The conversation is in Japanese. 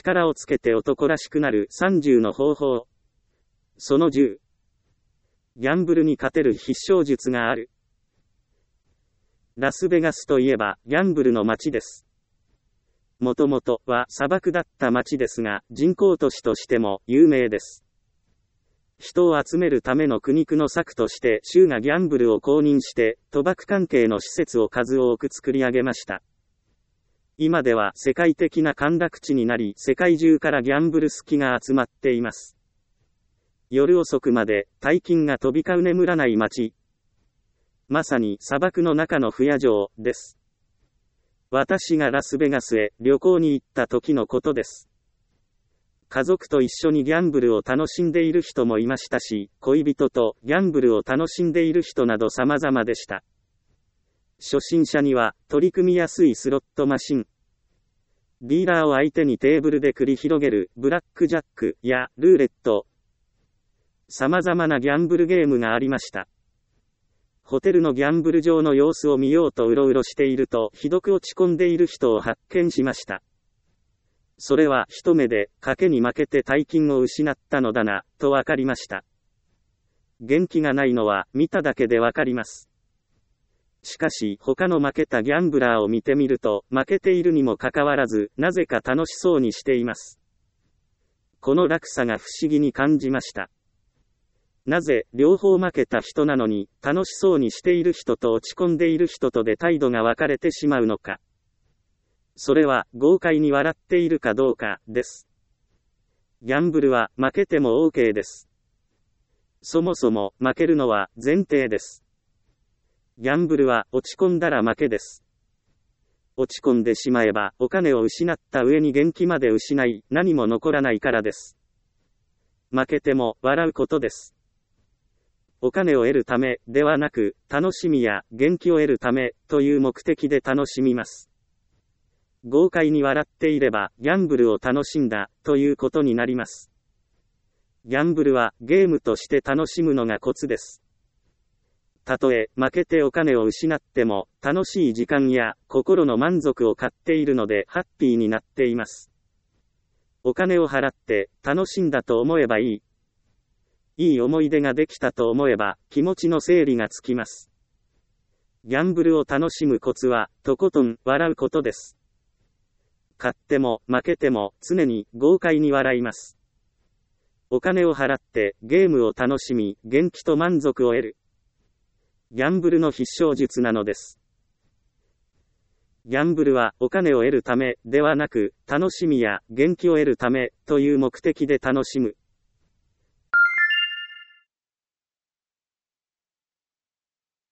力をつけて男らしくなる30の方法。その10。ギャンブルに勝てる必勝術がある。ラスベガスといえば、ギャンブルの街です。もともとは砂漠だった街ですが、人工都市としても有名です。人を集めるための苦肉の策として、州がギャンブルを公認して、賭博関係の施設を数多く作り上げました。今では世界的な歓楽地になり、世界中からギャンブル好きが集まっています。夜遅くまで大金が飛び交う眠らない街。まさに砂漠の中の不夜城です。私がラスベガスへ旅行に行った時のことです。家族と一緒にギャンブルを楽しんでいる人もいましたし、恋人とギャンブルを楽しんでいる人など様々でした。初心者には取り組みやすいスロットマシン。ディーラーを相手にテーブルで繰り広げるブラックジャックやルーレット。様々なギャンブルゲームがありました。ホテルのギャンブル場の様子を見ようとうろうろしていると、ひどく落ち込んでいる人を発見しました。それは一目で賭けに負けて大金を失ったのだな、とわかりました。元気がないのは見ただけでわかります。しかし他の負けたギャンブラーを見てみると、負けているにもかかわらず、なぜか楽しそうにしています。この落差が不思議に感じました。なぜ、両方負けた人なのに、楽しそうにしている人と落ち込んでいる人とで態度が分かれてしまうのか。それは、豪快に笑っているかどうか、です。ギャンブルは、負けても OK です。そもそも、負けるのは、前提です。ギャンブルは、落ち込んだら負けです。落ち込んでしまえば、お金を失った上に元気まで失い、何も残らないからです。負けても、笑うことです。お金を得るためではなく、楽しみや元気を得るためという目的で楽しみます。豪快に笑っていれば、ギャンブルを楽しんだということになります。ギャンブルはゲームとして楽しむのがコツです。たとえ負けてお金を失っても、楽しい時間や心の満足を買っているのでハッピーになっています。お金を払って楽しんだと思えばいい。いい思い出ができたと思えば、気持ちの整理がつきます。ギャンブルを楽しむコツは、とことん笑うことです。勝っても負けても常に豪快に笑います。お金を払ってゲームを楽しみ、元気と満足を得る。ギャンブルの必勝術なのです。ギャンブルはお金を得るためではなく、楽しみや元気を得るためという目的で楽しむ。